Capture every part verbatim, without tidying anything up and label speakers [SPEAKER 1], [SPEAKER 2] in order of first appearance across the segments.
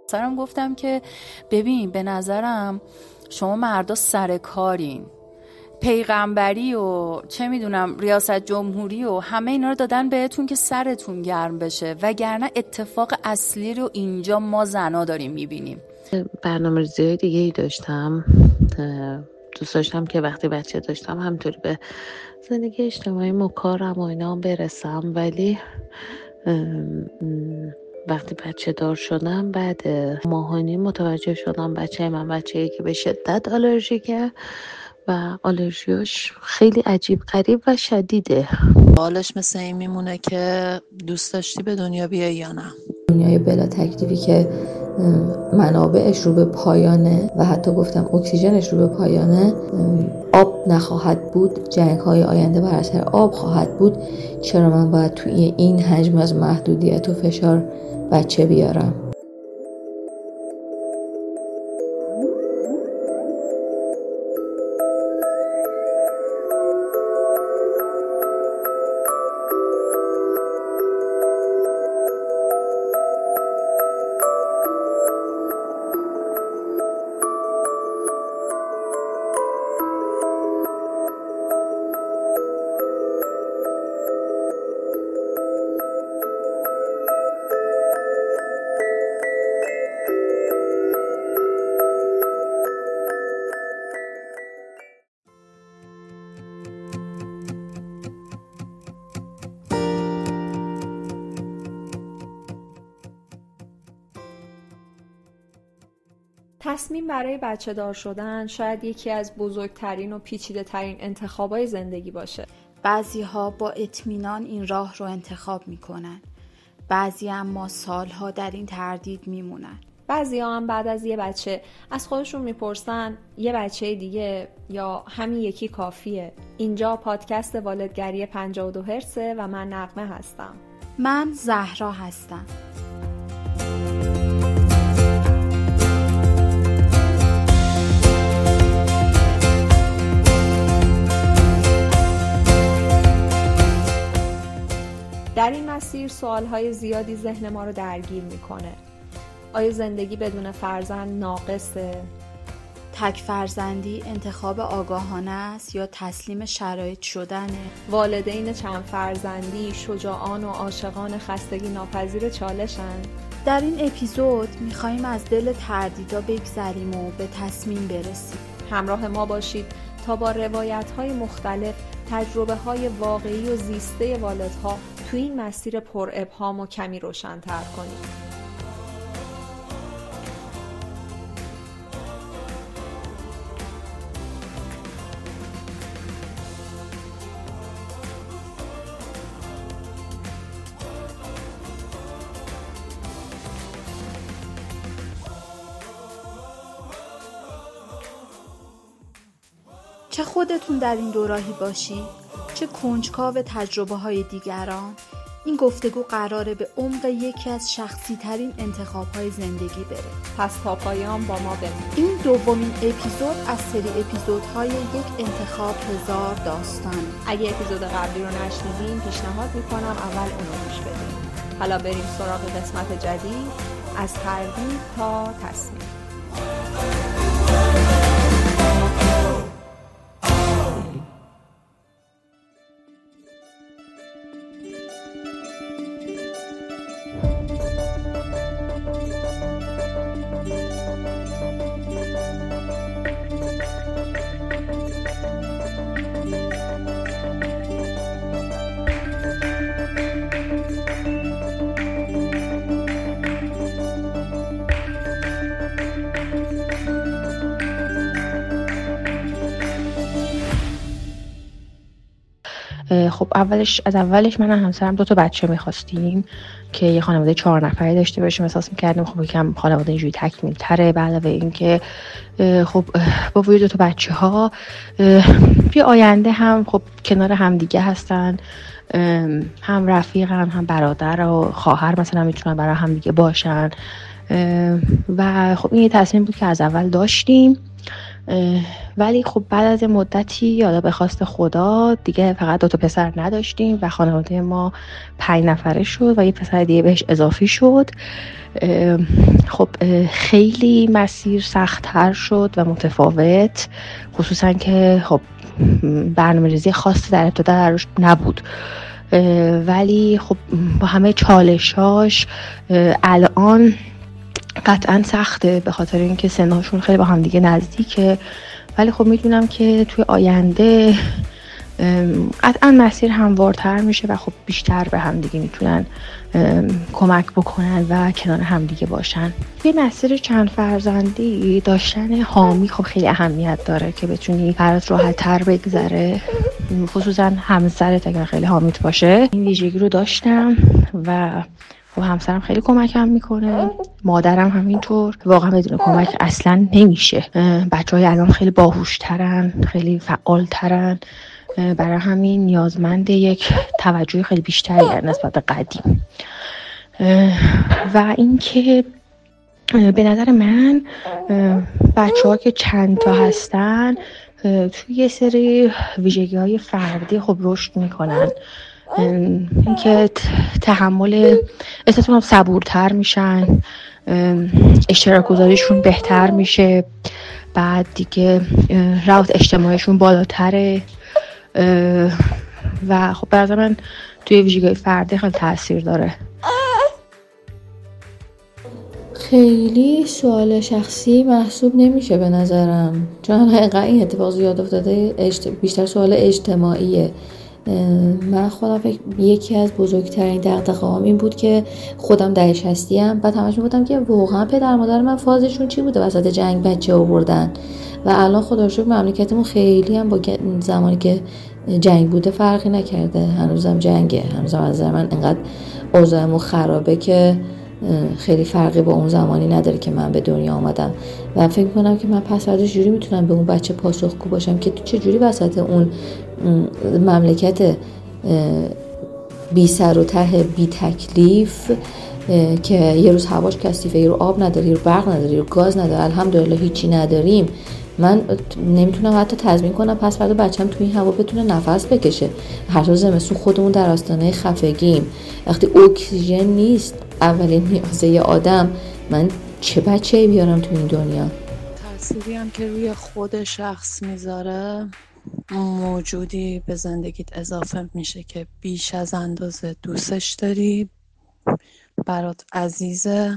[SPEAKER 1] سرم گفتم که ببین به نظرم شما مردا سر کارین، پیغمبری و چه میدونم ریاست جمهوری و همه اینا رو دادن بهتون که سرتون گرم بشه، وگرنه اتفاق اصلی رو اینجا ما زنا داریم میبینیم.
[SPEAKER 2] برنامه‌ریزی دیگه ای داشتم، دوست داشتم که وقتی بچه داشتم همطوری به زندگی اجتماعی و کارم و اینا برسم، ولی وقتی بچه دار شدم بعد ماهانی متوجه شدم بچه من بچه‌ای که به شدت آلرژیکه و آلرژیاش خیلی عجیب غریب و شدیده.
[SPEAKER 3] حالش مثل این میمونه که دوست داشتی به دنیا بیای یا نه.
[SPEAKER 4] دنیای بلا تکلیفی که منابعش رو به پایانه و حتی گفتم اکسیژنش رو به پایانه، آب نخواهد بود، جنگ‌های آینده بر اثر آب خواهد بود. چرا من باید توی این حجم از محدودیت و فشار بچه بیارم؟
[SPEAKER 5] تصمیم برای بچه دار شدن شاید یکی از بزرگترین و پیچیده ترین انتخابای زندگی باشه.
[SPEAKER 6] بعضی ها با اطمینان این راه رو انتخاب میکنن، بعضی اما سالها در این تردید میمونن.
[SPEAKER 5] بعضی ها هم بعد از یه بچه از خودشون میپرسن یه بچه دیگه یا همین یکی کافیه. اینجا پادکست والدگری پنجاه و دو هرتزه و من نغمه هستم.
[SPEAKER 6] من زهرا هستم.
[SPEAKER 5] در این مسیر سوالهای زیادی ذهن ما رو درگیر میکنه. آیا زندگی بدون فرزند ناقصه؟
[SPEAKER 6] تک فرزندی انتخاب آگاهانه است یا تسلیم شرایط شدنه؟
[SPEAKER 5] والدین چند فرزندی شجاعان و عاشقان خستگی ناپذیر چالشن؟
[SPEAKER 6] در این اپیزود میخواییم از دل تردیدا بگذریم و به تصمیم برسیم.
[SPEAKER 5] همراه ما باشید تا با روایت‌های مختلف تجربه‌های واقعی و زیسته والدها تو این مسیر پر ابهام و کمی روشن‌تر کنیم.
[SPEAKER 6] چه خودتون در این دوراهی باشی، چه کنجکاو تجربه های دیگران، این گفتگو قراره به عمق یکی از شخصی ترین انتخاب های زندگی بره.
[SPEAKER 5] پس تا پایان با ما بمونید.
[SPEAKER 6] این دومین اپیزود از سری اپیزودهای یک انتخاب هزار داستان.
[SPEAKER 5] اگه اپیزود قبلی رو نشنیدین پیشنهاد میکنم اول اون رو گوش بدین. حالا بریم سراغ قسمت جدید، از تردید تا تصمیم.
[SPEAKER 7] خب اولش از اولش من و همسرم دو تا بچه می‌خواستیم که یه خانواده چهار نفره داشته باشیم. احساس می‌کردیم خب یکم خانواده اینجوری تکمیل تره. به علاوه این که خب با وجود دو تا بچه‌ها توی آینده هم خب کنار هم دیگه هستن، هم رفیق هم هم برادر و خواهر مثلا میتونن برای هم دیگه باشن و خب این یه تصمیم بود که از اول داشتیم. ولی خب بعد از مدتی حالا به خواست خدا دیگه فقط دو تا پسر نداشتیم و خانواده ما پنج نفره شد و یه پسر دیگه بهش اضافی شد. خب خیلی مسیر سخت‌تر شد و متفاوت، خصوصا که خب برنامه‌ریزی خاصی در ابتدا درش نبود، ولی خب با همه چالشاش الان قطعا سخته به خاطر اینکه سنهاشون خیلی با هم دیگه نزدیکه، ولی خب میدونم که توی آینده قطعا مسیر هموارتر میشه و خب بیشتر به هم دیگه میتونن کمک بکنن و کنار هم دیگه باشن. توی مسیر چند فرزندی داشتن حامی خب خیلی اهمیت داره که بتونی برات راحت تر بگذره، خصوصا همسرت اگر خیلی حامیت باشه. این ویژگی رو داشتم و خب همسرم خیلی کمکم میکنه، مادرم همینطور. واقعا بدون کمک اصلا نمیشه. بچهای الان خیلی باهوشترن، خیلی فعالترن، برای همین نیازمند یک توجه خیلی بیشتری نسبت به قدیم. و اینکه به نظر من بچه‌ها که چند تا هستن توی یه سری ویژگی‌های فردی خب رشد میکنن، اینکه تحمل احساس کنم صبورتر میشن، اشتراک گذاریشون بهتر میشه، بعد دیگه روابط اجتماعیشون بالاتره و خب برای من توی ویژگی‌های فردی خیلی تاثیر داره.
[SPEAKER 4] خیلی سوال شخصی محسوب نمیشه به نظرم، چون حقیقتا این اتفاق زیاد افتاده، بیشتر سوال اجتماعیه. من خودم فکر یکی از بزرگترین دغدغه‌هام این بود که خودم دهه شصتی ام، بعد همش میگفتم که واقعا پدر مادر من فازشون چی بوده وسط جنگ بچه آوردن، و الان خدا رو شکر مملکتمون خیلی هم با زمانی که جنگ بوده فرقی نکرده، هنوزم جنگه، هنوزم از نظر من انقدر اوضاعمون خرابه که خیلی فرقی با اون زمانی نداره که من به دنیا آمدم. و فکر می‌کنم که من پس فرداش جوری میتونم به اون بچه پاسخگو باشم که تو چه جوری وسط اون مملکت بی سر و ته بی تکلیف که یه روز هواش کثیفه، یه روز آب نداری، یه روز برق نداری، یه روز گاز نداره، الحمدلله هیچی نداریم، من نمیتونم حتی تضمین کنم پس فردا بچه‌م تو این هوا بتونه نفس بکشه. هر روز زمستون خودمون در آستانه خفگیم، وقتی اکسیژن نیست اولین نیازه ی آدم، من چه بچه‌ای بیارم تو این دنیا؟
[SPEAKER 3] تأثیری هم که روی خود شخص میذاره، موجودی به زندگیت اضافه میشه که بیش از اندازه دوستش داری، برات عزیزه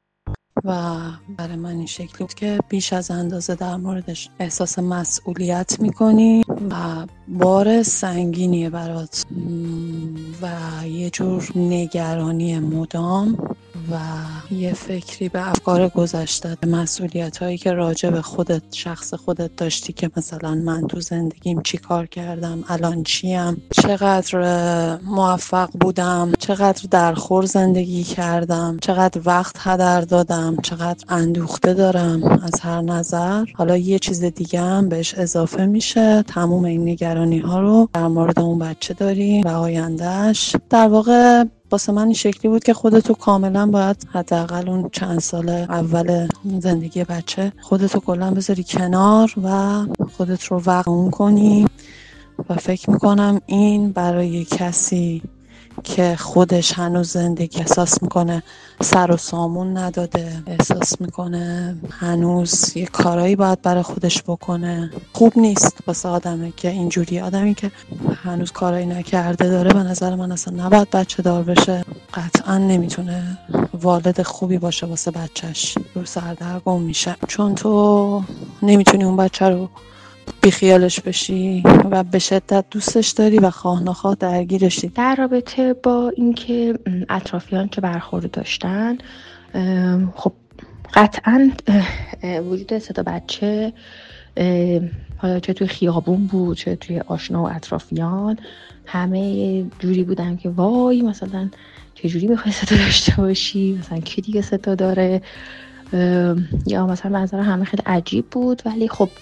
[SPEAKER 3] و برای من این شکلی بود که بیش از اندازه در موردش احساس مسئولیت میکنی و بار سنگینیه برات و یه جور نگرانی مدام و یه فکری به افکار گذشته، مسئولیت هایی که راجع به خودت، شخص خودت داشتی که مثلا من تو زندگیم چی کار کردم، الان چیم، چقدر موفق بودم، چقدر درخور زندگی کردم، چقدر وقت هدر دادم، چقدر اندوخته دارم از هر نظر. حالا یه چیز دیگه هم بهش اضافه میشه، تموم این نگرانی ها رو در مورد اون بچه داری و آیندهش. در واقع واسه من این شکلی بود که خودتو کاملا باید حداقل اون چند سال اول زندگی بچه خودتو کلا بذاری کنار و خودت رو وقفون کنی و فکر میکنم این برای کسی که خودش هنوز زندگی احساس میکنه سر و سامون نداده، احساس میکنه هنوز یه کارایی باید برای خودش بکنه، خوب نیست واسه آدمه که اینجوری آدمی که هنوز کارایی نکرده داره، به نظر من اصلا نباید بچه دار بشه، قطعا نمیتونه والد خوبی باشه واسه بچهش، رو سردرگم میشه، چون تو نمیتونی اون بچه رو بیخیالش بشی و به شدت دوستش داری و خواه نخواه درگیرشی.
[SPEAKER 7] در رابطه با اینکه اطرافیان چه برخوردی داشتن، خب قطعا وجود سه تا بچه، حالا چه توی خیابون بود چه توی آشنا و اطرافیان، همه جوری بودن که وای مثلا چه جوری میخوای سه تا داشته باشی، مثلا کی دیگه سه تا داره، یا مثلا منظر همه خیلی عجیب بود. ولی خب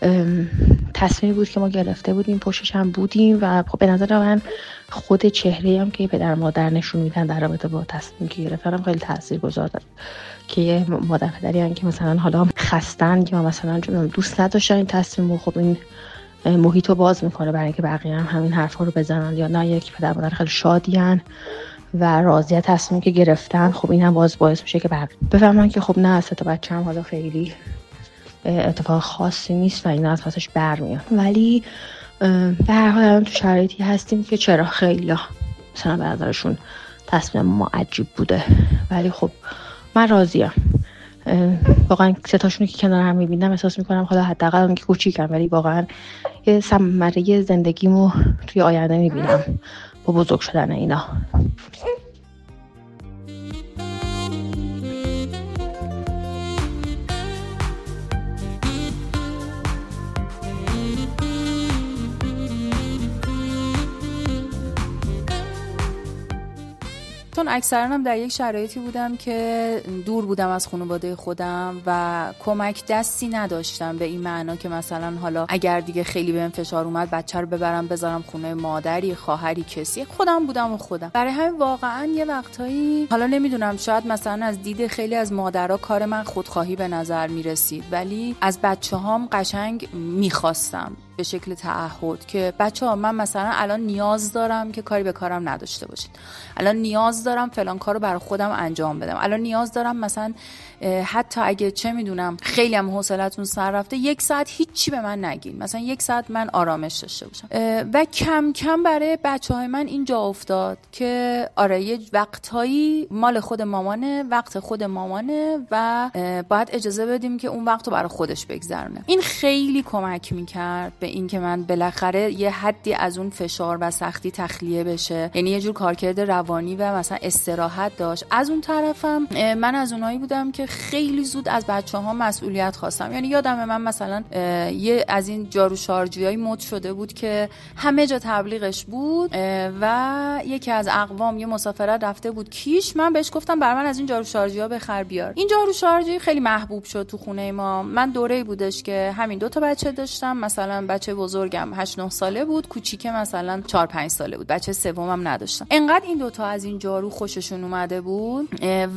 [SPEAKER 7] تصمیمی بود که ما گرفته بودیم، پشتش هم بودیم و خب به نظر من خود چهره هم که پدر مادر نشون میدن در رابطه با تصمیمی که گرفتن خیلی تاثیرگذار داره، که یه مادر پدری هستن که مثلا حالا خستن یا مثلا دوست نداشتن این تصمیمو، خب این محیطو باز میکنه برای اینکه بقیه هم همین حرفا رو بزنن، یا نه یک پدر مادر خیلی شادیان و راضی از تصمیمی که گرفتن، خب این هم باز باعث میشه که بقیه بفهمن که خب نه سه تا بچه‌م حالا خیلی اتفاق خاصی نیست و اینا از پسش برمیان. ولی به هر حال الان تو شرایطی هستیم که چرا خیلی مثلا به نظرشون تصمیم ما عجیب بوده، ولی خب من راضیم. واقعا سه تاشون که کنار هم میبینم احساس میکنم حالا حداقل اون که کوچیکم ولی واقعا یه ثمره زندگیمو توی آینده میبینم با بزرگ شدن اینا.
[SPEAKER 1] چون اکثرا هم در یک شرایطی بودم که دور بودم از خانواده خودم و کمک دستی نداشتم، به این معنا که مثلا حالا اگر دیگه خیلی بهم فشار اومد بچه رو ببرم بذارم خونه مادری، خواهری، کسی، خودم بودم و خودم. برای همین واقعا یه وقتایی حالا نمیدونم شاید مثلا از دید خیلی از مادرها کار من خودخواهی به نظر میرسید، ولی از بچه‌هام قشنگ میخواستم به شکل تعهد که بچه‌ها من مثلا الان نیاز دارم که کاری به کارم نداشته باشید، الان نیاز دارم فلان کارو برای خودم انجام بدم، الان نیاز دارم مثلا حتی اگه چه میدونم خیلی هم حوصلتون سر رفته یک ساعت هیچی به من نگین، مثلا یک ساعت من آرامش داشته باشم. و کم کم برای بچه‌های من این جا افتاد که آره یه وقتایی مال خود مامانه، وقت خود مامانه و باید اجازه بدیم که اون وقتو برای خودش بگذرونه. این خیلی کمک میکرد به این که من بالاخره یه حدی از اون فشار و سختی تخلیه بشه، یعنی یه جور کارکرد روانی و مثلا استراحت داشت. از اون طرفم من از اونایی بودم که خیلی زود از بچه‌ها مسئولیت خواستم، یعنی یادم من مثلا یه از این جارو شارژیای مد شده بود که همه جا تبلیغش بود و یکی از اقوام یه مسافرت رفته بود کیش، من بهش گفتم برای من از این جارو شارژیا بخر بیار. این جارو شارژی خیلی محبوب شد تو خونه ما. من دوره‌ای بودش که همین دو تا بچه داشتم، مثلا بچه بزرگم هشت نه ساله بود، کوچیکه مثلا چهار پنج ساله بود، بچه سومم نداشتم. انقدر این دوتا از این جارو خوششون اومده بود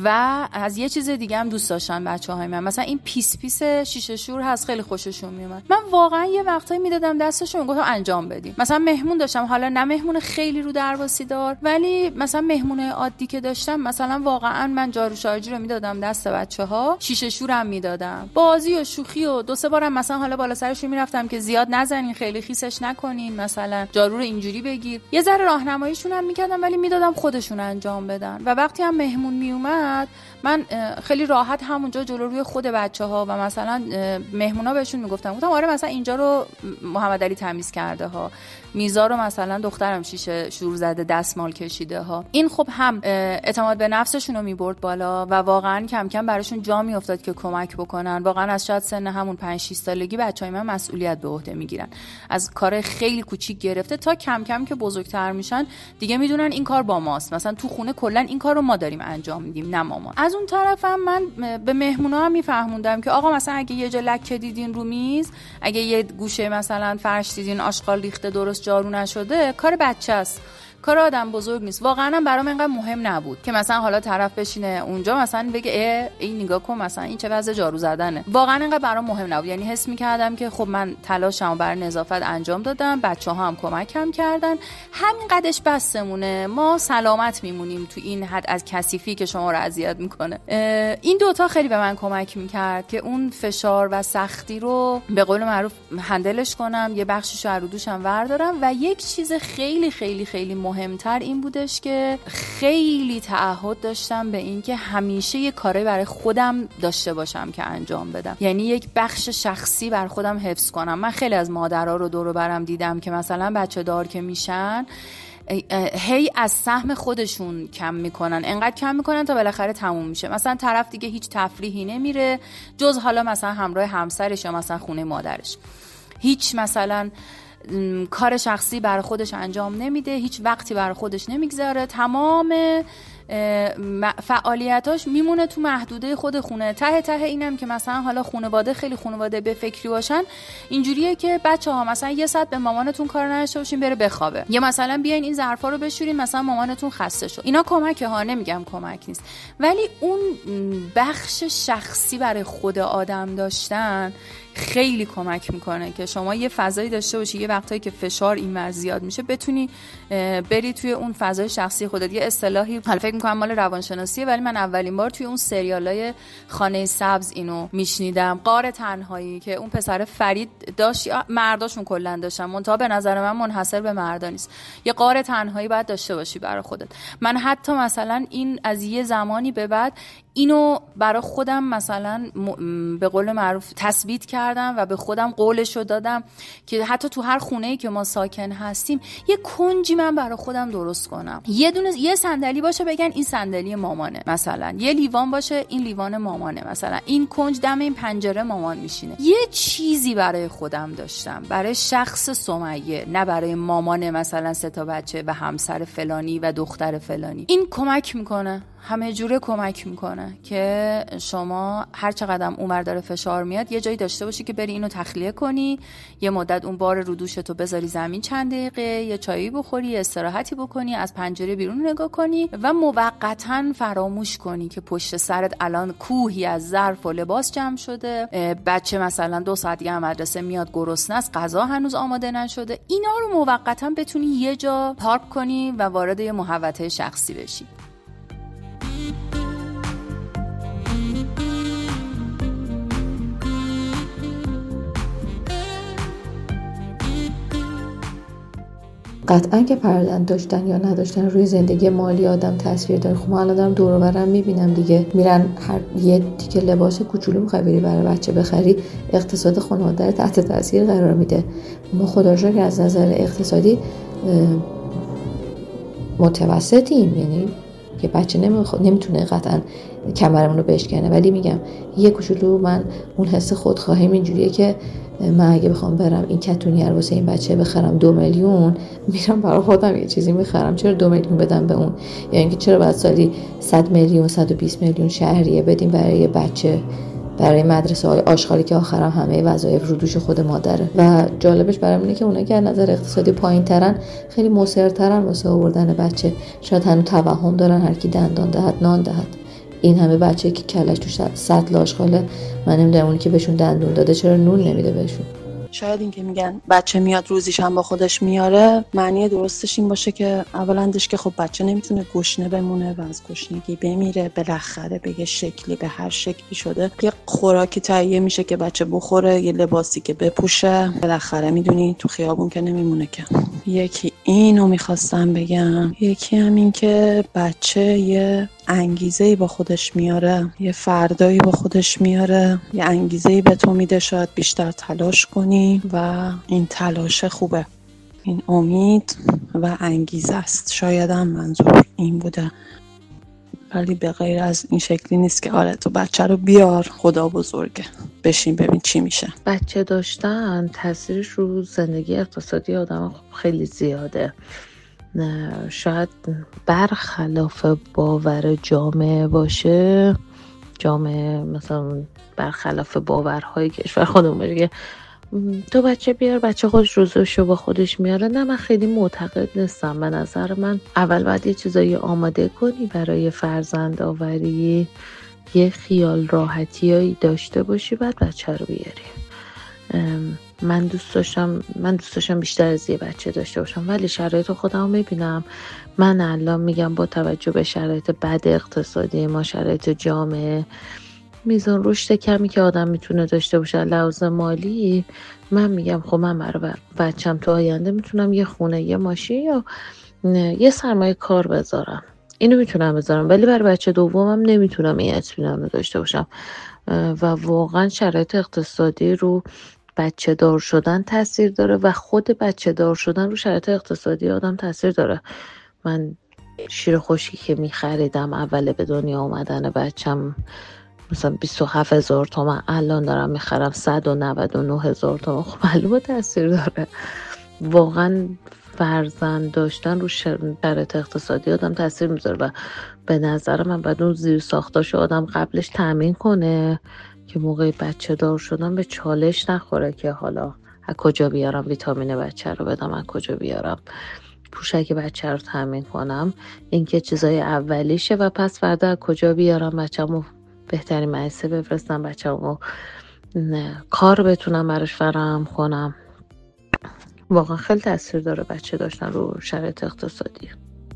[SPEAKER 1] و از یه چیز دیگه هم دوست داشتن بچه‌های من، مثلا این پیس پیس شیشه شور هست خیلی خوششون میومد. من واقعا یه وقتایی میدادم دستشون گفتم انجام بدیم. مثلا مهمون داشتم، حالا نه مهمون خیلی رو درواسی دار، ولی مثلا مهمونه عادی که داشتم مثلا واقعا من جارو شارژی رو میدادم دست بچه‌ها، شیشه شورم میدادم، بازی و شوخی و دو سه بارم مثلا حالا بالا سرشون میرفتم که زیاد نزنین، خیلی خیسش نکنین، مثلا جارو رو اینجوری بگیر، یه ذره راهنماییشون هم میکردم ولی میدادم خودشون انجام بدن. و وقتی هم مهمون میومد من خیلی راحت همونجا جلو روی خود بچه‌ها و مثلا مهمونا بهشون میگفتم گفتم آره مثلا اینجا رو محمد علی تمیز کرده ها، میزا رو مثلا دخترم شیشه شور زده دستمال کشیده ها. این خب هم اعتماد به نفسشون رو میبرد بالا و واقعا کم کم براشون جا میافتاد که کمک بکنن. واقعا از شاید سن همون پنج شش سالگی بچهای من مسئولیت به عهده میگیرن، از کار خیلی کوچیک گرفته تا کم کم که بزرگتر میشن دیگه میدونن این کار با ماست، مثلا تو خونه کلا این کار رو ما داریم انجام میدیم نه مامان. از اون طرفم من به مهمونا هم میفهموندم که آقا مثلا اگه یه جا لکه دیدین رو میز، اگه یه گوشه مثلا فرش دیدین آشغال ریخته درست جارو نشده، کار بچه است، کار آدم بزرگ نیست. واقعا برام اینقدر مهم نبود که مثلا حالا طرف بشینه اونجا مثلا بگه اه این نگاه کن مثلا این چه وضع جارو زدنه. واقعا اینقدر برام مهم نبود، یعنی حس می‌کردم که خب من تلاشمو برای نظافت انجام دادم، بچه‌ها هم کمکم کردن، همین قدش بسمونه، ما سلامت میمونیم تو این حد از کثیفی که شما رو اذیت میکنه. این دوتا خیلی به من کمک میکرد که اون فشار و سختی رو به قول معروف هندلش کنم، یه بخشش رو رو دوشم وردارم. و یک چیز خیلی خیلی خیلی مهمتر این بودش که خیلی تعهد داشتم به این که همیشه یه کاری برای خودم داشته باشم که انجام بدم، یعنی یک بخش شخصی بر خودم حفظ کنم. من خیلی از مادرها رو دور و برم دیدم که مثلا بچه دار که میشن هی از سهم خودشون کم میکنن، انقدر کم میکنن تا بالاخره تموم میشه، مثلا طرف دیگه هیچ تفریحی نمیره جز حالا مثلا همراه همسرش یا مثلا خونه مادرش، هیچ مثلا کار شخصی برای خودش انجام نمیده، هیچ وقتی برای خودش نمیگذاره، تمام فعالیتاش میمونه تو محدوده خود خونه. ته ته اینم که مثلا حالا خانواده خیلی خانواده به فکری باشن، اینجوریه که بچه‌ها مثلا یه ساعت به مامانتون کار نداشته باشین بره بخوابه، یا مثلا بیاین این ظرفا رو بشورین مثلا مامانتون خسته شد. اینا کمکه ها، نمیگم کمک نیست، ولی اون بخش شخصی برای خود آدم داشتن خیلی کمک میکنه که شما یه فضایی داشته باشی یه وقتایی که فشار اینور زیاد میشه بتونی بری توی اون فضای شخصی خودت. یه اصطلاحی حالا فکر میکنم مال روانشناسیه، ولی من اولین بار توی اون سریالای خانه سبز اینو میشنیدم، غار تنهایی، که اون پسر فرید داشت، مرداشون کلا داشتن، منتها به نظر من منحصر به مردا نیست، یه غار تنهایی باید داشته باشی برای خودت. من حتی مثلا این از یه زمانی به بعد اینو برای خودم مثلا به قول معروف تثبیت کردم و به خودم قولشو دادم که حتی تو هر خونه‌ای که ما ساکن هستیم یه کنجی من برای خودم درست کنم. یه دونه یه صندلی باشه بگن این صندلی مامانه، مثلا یه لیوان باشه این لیوان مامانه، مثلا این کنج دم این پنجره مامان میشینه. یه چیزی برای خودم داشتم، برای شخص سمیه، نه برای مامان مثلا سه تا بچه و همسر فلانی و دختر فلانی. این کمک میکنه، همه جوره کمک میکنه که شما هر چقدر اونور داره فشار میاد یه جایی داشته باشی که بری اینو تخلیه کنی، یه مدت اون بار رو دوشتو بذاری زمین چند دقیقه، یه چایی بخوری، یه استراحتی بکنی، از پنجره بیرون نگاه کنی و موقتاً فراموش کنی که پشت سرت الان کوهی از ظرف و لباس جمع شده، بچه مثلا دو ساعت دیگه مدرسه میاد گرسنه است، غذا هنوز آماده نشده. اینا رو موقتاً بتونی یه جا پارک کنی و وارد یه محوطه شخصی بشی.
[SPEAKER 4] قطعا که پردن داشتن یا نداشتن روی زندگی مالی آدم تاثیر داره. خب من الان دارم دور و برم میبینم دیگه، میرن هر یه تیکه لباس کوچولو میخوای بری برای بچه بخری، اقتصاد خانواده رو تحت تاثیر قرار میده. ما خدا رو شکر از نظر اقتصادی متوسطیم، یعنی که بچه نمیخواد نمیتونه قطعا کمرمون رو بشکنه، ولی میگم یه کوچولو من اون حس خودخواهیم اینجوریه که من اگه بخوام برم این کتونیه رو واسه این بچه بخرم دو میلیون، میرم برای خودم یه چیزی میخرم. چرا دو میلیون بدم به اون؟ یا اینکه چرا باید سالی صد میلیون صد و بیست میلیون شهریه بدیم برای یه بچه، برای مدرسه های آشغالی که آخرام همه وظایف رو دوش خود مادره. و جالبش برام اینه که اونایی که از نظر اقتصادی پایین‌ترن خیلی مصرترن واسه آوردن بچه، شاید هنوز توهم دارن هر کی دندان دهد نان دهد. این همه بچه که کلش تو سطل آشغاله، من نمیدونم اونی که بهشون دندون داده چرا نون نمیده بهشون.
[SPEAKER 3] شاید این که میگن بچه میاد روزیش هم با خودش میاره، معنی درستش این باشه که اولندش که خب بچه نمیتونه گشنه بمونه و از گشنگی بمیره، بالاخره به یه شکلی به هر شکلی شده یه خوراکی تهیه میشه که بچه بخوره، یه لباسی که بپوشه، بالاخره میدونی تو خیابون که نمیمونه که. یکی اینو میخواستم بگم، یکی هم این که بچه یه انگیزه‌ای با خودش میاره، یه فردایی با خودش میاره، یه انگیزه‌ای به تو میده شاید بیشتر تلاش کنی و این تلاش خوبه، این امید و انگیزه است. شاید هم منظور این بوده، ولی به غیر از این شکلی نیست که آره تو بچه رو بیار، خدا بزرگه، بشین ببین چی میشه.
[SPEAKER 2] بچه داشتن تاثیرش رو زندگی اقتصادی آدم خیلی زیاده. شاید برخلاف باور جامعه باشه، جامعه مثلا برخلاف باورهای کشور خودمون باشه که تو بچه بیار بچه خودش روزشو با خودش میاره. نه، من خیلی معتقد نیستم. به نظر من اول باید یه چیزایی آماده کنی برای فرزند آوری، یه خیال راحتیایی داشته باشی بعد بچه رو بیاری. من دوست داشتم من دوست داشتم بیشتر از یه بچه داشته باشم، ولی شرایط خودم رو میبینم. من الان میگم با توجه به شرایط بد اقتصادی ما، شرایط جامعه، میزان رشد کمی که آدم میتونه داشته باشه لحاظ مالی، من میگم خب من برای بچم تو آینده میتونم یه خونه، یه ماشین یا یه سرمایه کار بذارم، اینو میتونم بذارم، ولی برای بچه دومم نمیتونم این اطمینان رو داشته باشم. و واقعا شرایط اقتصادی رو بچه دار شدن تاثیر داره و خود بچه دار شدن رو شرایط اقتصادی آدم تاثیر داره. من شیر خشکی که میخریدم اول به دنیا اومدن بچم مثلا بیست و هفت هزار تومن، الان دارم میخرم صد و نود و نه هزار تومن. خب معلومه تاثیر داره. واقعا فرزند داشتن رو شرایط اقتصادی آدم تاثیر میذاره و به نظر من بعد اون زیر ساختاشو آدم قبلش تامین کنه که موقع بچه دار شدن به چالش نخوره که حالا از کجا بیارم ویتامین بچه رو بدم، از کجا بیارم پوشک بچه رو تامین کنم. این که چیزای اولیشه و پس فردا از کجا بیارم بچه‌مو بهترین مدرسه بفرستم، بچه‌مو کار بتونم براش فراهم کنم. واقعا خیلی تاثیر داره بچه داشتن رو شرایط اقتصادی.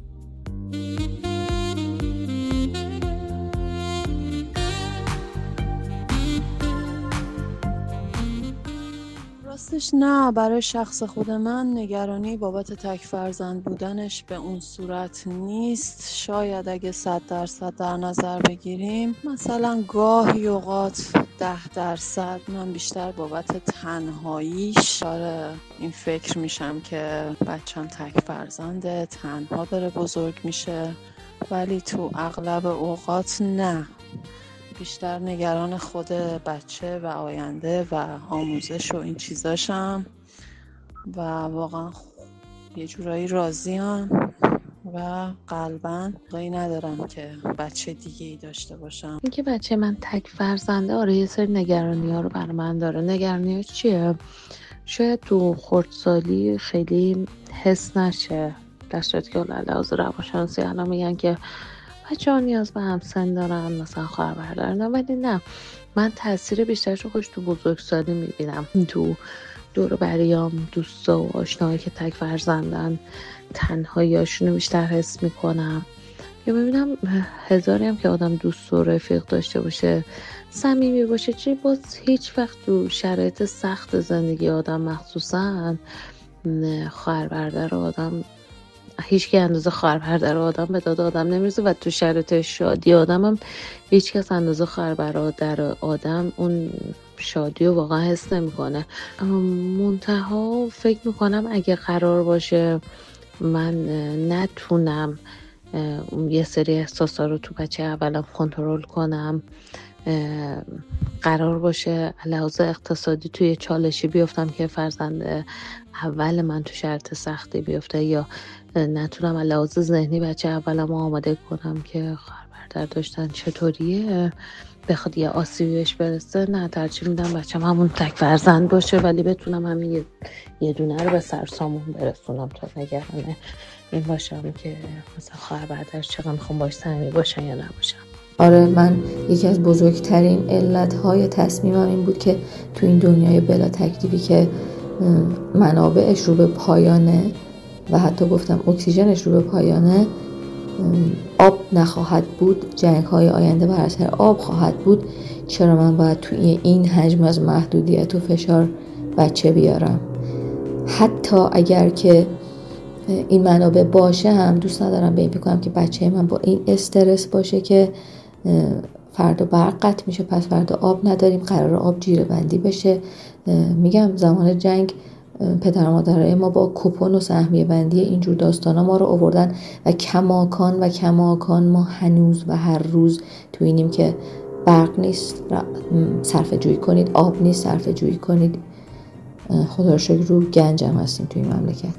[SPEAKER 3] راستش نه، برای شخص خود من نگرانی بابت تک فرزند بودنش به اون صورت نیست. شاید اگه صد درصد در نظر بگیریم مثلا گاهی اوقات ده درصد من بیشتر بابت تنهاییش داره این فکر میشم که بچم تک فرزنده، تنها داره بزرگ میشه، ولی تو اغلب اوقات نه، بیشتر نگران خود بچه و آینده و آموزش و این چیزاشم و واقعا یه جورایی راضیم و قلباً قایی ندارم که بچه دیگه ای داشته باشم.
[SPEAKER 2] این که بچه من تک فرزنده آره یه سری نگرانی ها رو بر من داره. نگرانی ها چیه؟ شاید تو خردسالی خیلی حس نشه، در صورتی که لحاظ روانشناسی الان میگن که بچه ها نیاز به همسن دارن، مثلا خواهر برادر، ولی نه، من تاثیر بیشترش رو خوش تو بزرگسالی میبینم. تو دور بریام دوستا و آشناهایی که تک فرزندن تنهاییاشون رو بیشتر حس میکنم. یا ببینم هزاری هم که آدم دوست و رفیق داشته باشه، صمیمی باشه، چی باز هیچ وقت تو شرایط سخت زندگی آدم مخصوصا خواهر برادر آدم هیچ که اندازه خواهر برادر آدم به داد آدم نمیرسه و تو شرایط شادی آدم هم هیچ کس اندازه خواهر برادر آدم اون شادی رو واقعا حس نمیکنه. منتها فکر میکنم اگه قرار باشه من نتونم یه سری احساسا رو تو بچه اولم کنترل کنم، قرار باشه لحاظ اقتصادی توی چالشی بیفتم که فرزند اول من تو شرط سختی بیفته، یا نتونم لحاظ ذهنی بچه اولم آماده کنم که خواهر برادر داشتن چطوریه بخواد یه آسیبی بهش برسه، نه ترجیح میدم بچه‌م همون تک فرزند باشه ولی بتونم همین یه, یه دونه رو به سرسامون برسونم تا نگرانه این باشم که مثلا خواهر برادر چقدر میخوام باش صمیمی باشن یا نباشن.
[SPEAKER 4] آره من یکی از بزرگترین علتهای تصمیمم این بود که تو این دنیای بلا تکلیفی که منابعش رو به پایانه و حتی گفتم اکسیژنش رو به پایانه، آب نخواهد بود، جنگ‌های آینده بر اثر آب خواهد بود، چرا من باید توی این حجم از محدودیت و فشار بچه بیارم؟ حتی اگر که این منابع باشه هم دوست ندارم به این فکر کنم که بچه من با این استرس باشه که فردا برق قطع میشه پس فردا آب نداریم، قرار آب جیره بندی بشه. میگم زمان جنگ پدر و مادرای ما با کوپن و سهمیه بندی اینجور داستانا ما رو آوردن و کماکان و کماکان ما هنوز و هر روز تو اینیم که برق نیست صرفه جویی کنید، آب نیست صرفه جویی کنید. خدا رو شکر رو گنج هم هستیم تو این مملکت.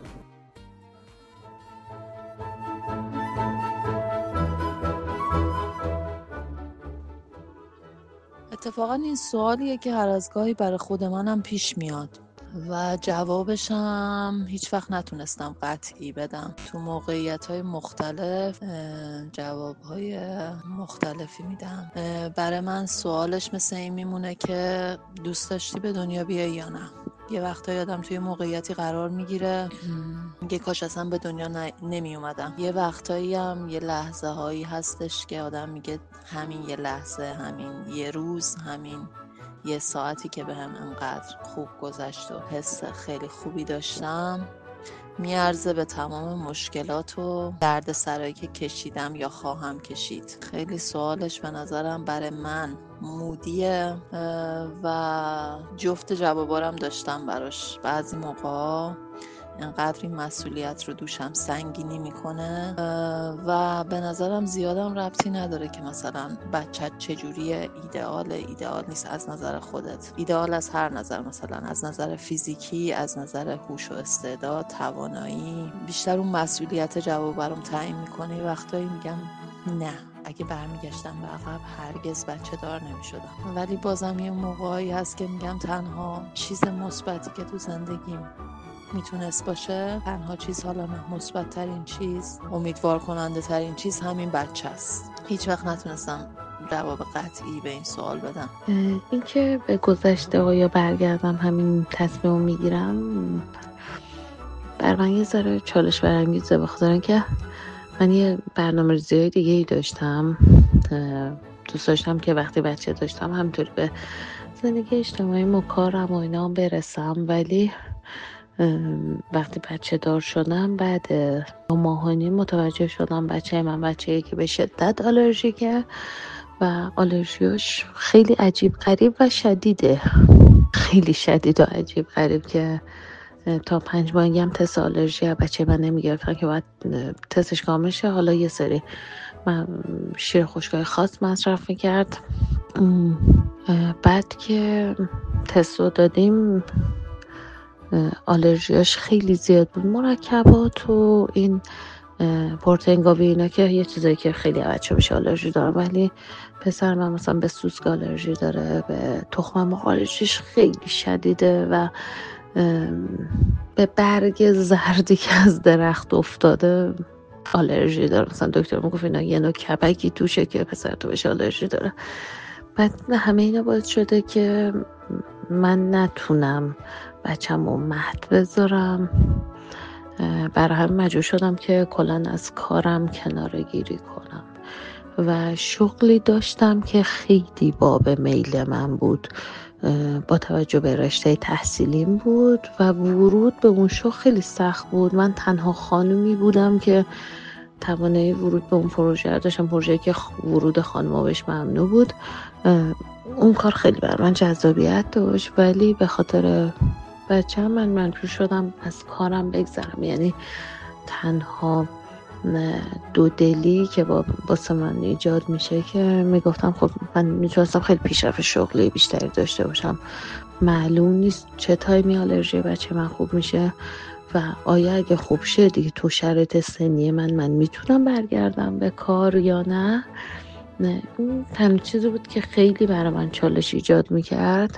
[SPEAKER 3] اتفاقا این سوالیه که هر از گاهی برای خود منم پیش میاد و جوابش هم هیچ وقت نتونستم قطعی بدم. تو موقعیت‌های مختلف جواب‌های مختلفی میدم. برای من سوالش مثل این میمونه که دوست داشتی به دنیا بیای یا نه. یه وقتایی آدم توی موقعیتی قرار میگیره میگه کاش اصلا به دنیا نمی اومدم. یه وقتایی هم یه لحظه هایی هستش که آدم میگه همین یه لحظه، همین یه روز، همین یه ساعتی که به هم انقدر خوب گذشت و حس خیلی خوبی داشتم میارزه به تمام مشکلات و درد سرایی که کشیدم یا خواهم کشید. خیلی سوالش به نظرم برای من مودیه و جفت جوابارم داشتم براش. بعضی موقع اینقدر این مسئولیت رو دوشم سنگینی میکنه و به نظرم زیادم ربطی نداره که مثلا بچت چجوریه، ایدئال ایدئال نیست از نظر خودت، ایدئال از هر نظر، مثلا از نظر فیزیکی، از نظر هوش و استعداد، توانایی. بیشتر اون مسئولیت جواب برام تعیین میکنه. وقتایی میگم نه، اگه برمیگشتم به عقب هرگز بچه دار نمیشدم. ولی بازم یه موقعی هست که میگم تنها چیز مثبتی که تو زندگیم میتونست باشه، تنها چیز، حالا نه مثبت ترین چیز، امیدوار کننده ترین چیز همین بچه است. هیچ وقت نتونستم جواب قطعی به این سوال بدم.
[SPEAKER 2] این که به گذشته آیا برگردم همین تصمیم رو میگیرم، بر من یه ذره چالش برانگیزه، بخاطر اینکه من یه برنامه ریزی دیگه ای داشتم. دوست داشتم که وقتی بچه داشتم همینطوری به زندگی اجتماعی و کارم و اینا برسم، ولی وقتی بچه دار شدم بعد دو ماهانی متوجه شدم بچه من بچه‌ای که به شدت آلرژیکه و آلرژیاش خیلی عجیب غریب و شدیده، خیلی شدید و عجیب غریب که تا پنج ماهگی هم تست آلرژی بچه من نمیگرفتن که باید تستش کامل شه. حالا یه سری من شیر خشکای خاص مصرف میکرد. بعد که تست رو دادیم آلرژیاش خیلی زیاد بود، مرکبات و این پروتئین گاوی اینا که یه چیزایی که خیلی بچه بشه آلرژی دارم. ولی پسر من مثلا به سوسک آلرژی داره، به تخم مرغ آلرژیش خیلی شدیده و به برگ زردی که از درخت افتاده آلرژی داره. مثلا دکتر میگفت اینا یه نوع کپکی توشه که پسر تو بهش آلرژی داره. بعد همه اینا باعث شده که من نتونم بچه‌مو مهد بذارم. برای همین مجبور شدم که کلاً از کارم کناره گیری کنم و شغلی داشتم که خیلی باب میل من بود، با توجه به رشته تحصیلیم بود و ورود به اون شغل خیلی سخت بود. من تنها خانومی بودم که توانایی ورود به اون پروژه داشتم، پروژه‌ای که ورود خانم‌ها بهش ممنوع بود. اون کار خیلی بر من جذابیت داشت، ولی به خاطر بچه من مجبور شدم از کارم بگذرم. یعنی تنها دو دلی که با واسه من ایجاد میشه که میگفتم خب من میتونستم خیلی پیشرفت شغلی بیشتری داشته باشم. معلوم نیست چه تایمی آلرژی بچه من خوب میشه و آیا اگه خوب شه دیگه تو شرایط سنی من من میتونم برگردم به کار یا نه. نه این تنها چیزی بود که خیلی برای من چالش ایجاد میکرد،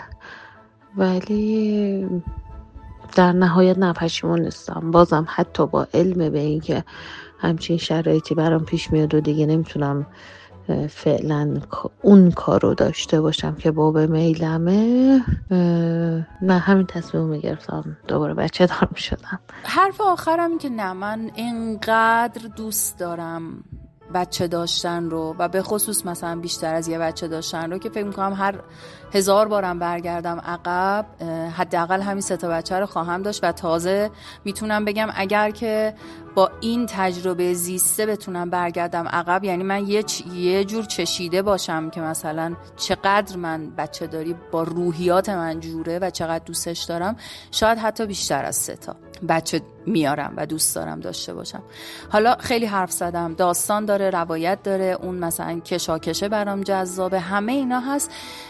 [SPEAKER 2] ولی در نهایت نپشیمون نیستم. بازم حتی با علم به این که همچین شرایطی برام پیش میاد و دیگه نمیتونم فعلا اون کارو داشته باشم که باب میلمه، نه همین تصمیم میگرفتم دوباره بچه دار میشدم.
[SPEAKER 1] حرف آخرم که نه، من اینقدر دوست دارم بچه داشتن رو و به خصوص مثلا بیشتر از یه بچه داشتن رو که فکر میکنم هر هزار بارم برگردم عقب حداقل همین سه تا بچه رو خواهم داشت و تازه میتونم بگم اگر که با این تجربه زیسته بتونم برگردم عقب، یعنی من یه, چ... یه جور چشیده باشم که مثلا چقدر من بچه داری با روحیات من جوره و چقدر دوستش دارم، شاید حتی بیشتر از سه تا بچه میارم و دوست دارم داشته باشم. حالا خیلی حرف زدم، داستان داره، روایت داره، اون مثلا کشاکشه برام جذابه، همه اینا هست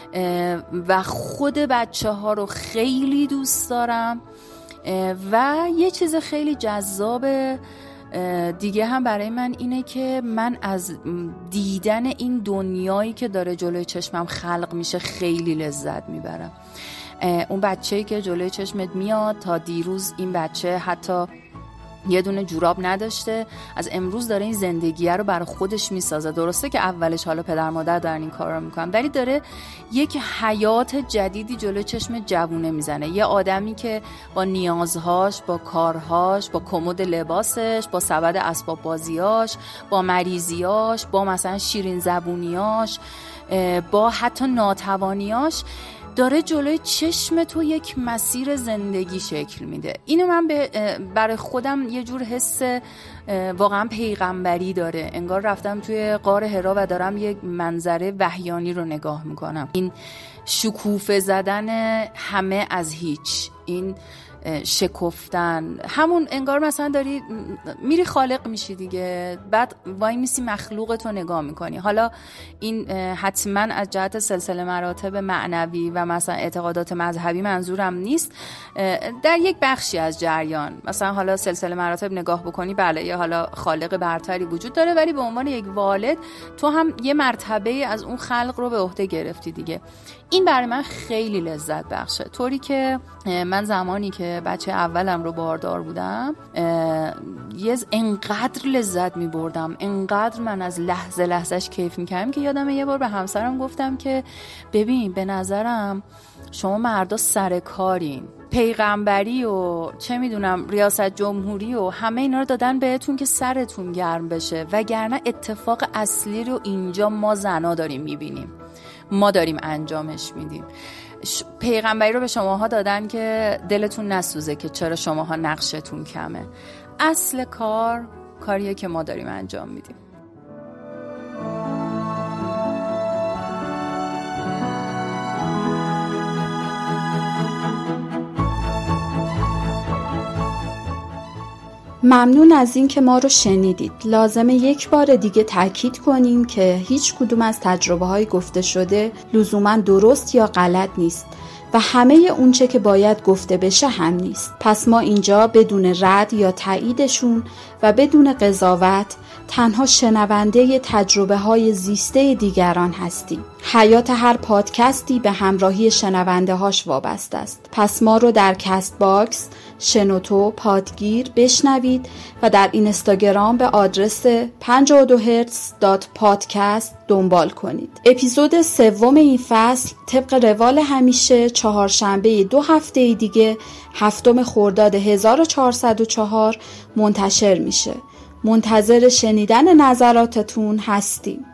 [SPEAKER 1] و خود بچه ها رو خیلی دوست دارم. و یه چیز خیلی جذاب دیگه هم برای من اینه که من از دیدن این دنیایی که داره جلوی چشمم خلق میشه خیلی لذت میبرم. اون بچه‌ای که جلوی چشمت میاد، تا دیروز این بچه حتی یه دونه جوراب نداشته، از امروز داره این زندگیه رو برای خودش میسازه. درسته که اولش حالا پدر مادر دارن این کار رو میکنن، ولی داره یک حیات جدیدی جلوی چشم جوونه میزنه. یه آدمی که با نیازهاش، با کارهاش، با کمد لباسش، با سبد اسباب بازیاش، با مریضیاش، با مثلا شیرین زبونیاش، با حتی ناتوانیاش، داره جلوی چشم تو یک مسیر زندگی شکل میده. اینو من برای خودم یه جور حس واقعا پیغمبری داره، انگار رفتم توی غار حرا و دارم یک منظره وحیانی رو نگاه میکنم. این شکوفه زدن همه از هیچ، این شکفتن، همون انگار مثلا داری میری خالق میشی دیگه، بعد وای میسی مخلوقتو نگاه میکنی. حالا این حتما از جهت سلسله مراتب معنوی و مثلا اعتقادات مذهبی منظورم نیست، در یک بخشی از جریان مثلا حالا سلسله مراتب نگاه بکنی بله یا حالا خالق برتری وجود داره، ولی به عنوان یک والد تو هم یه مرتبه از اون خلق رو به عهده گرفتی دیگه. این برای من خیلی لذت بخشه، طوری که من زمانی که بچه اولم رو باردار بودم یه انقدر لذت می بردم، انقدر من از لحظه لحظهش کیف می کردم که یادم یه بار به همسرم گفتم که ببین به نظرم شما مردا سر کارین، پیغمبری و چه میدونم ریاست جمهوری و همه اینا رو دادن بهتون که سرتون گرم بشه، وگرنه اتفاق اصلی رو اینجا ما زنا داریم میبینیم، ما داریم انجامش میدیم. پیغمبری رو به شماها دادن که دلتون نسوزه که چرا شماها نقشتون کمه. اصل کار کاریه که ما داریم انجام میدیم.
[SPEAKER 6] ممنون از این که ما رو شنیدید. لازمه یک بار دیگه تأکید کنیم که هیچ کدوم از تجربه های گفته شده لزوما درست یا غلط نیست و همه اونچه که باید گفته بشه هم نیست. پس ما اینجا بدون رد یا تاییدشون و بدون قضاوت تنها شنونده تجربه های زیسته دیگران هستیم. حیات هر پادکستی به همراهی شنونده هاش وابسته است. پس ما رو در کست باکس، شنوتو، پادگیر بشنوید و در اینستاگرام به آدرس پنجاه و دو هرتز دات پادکست دنبال کنید. اپیزود سوم این فصل طبق روال همیشه چهارشنبه دو هفته دیگه هفتم خرداد هزار و چهارصد و چهار منتشر میشه. منتظر شنیدن نظراتتون هستیم.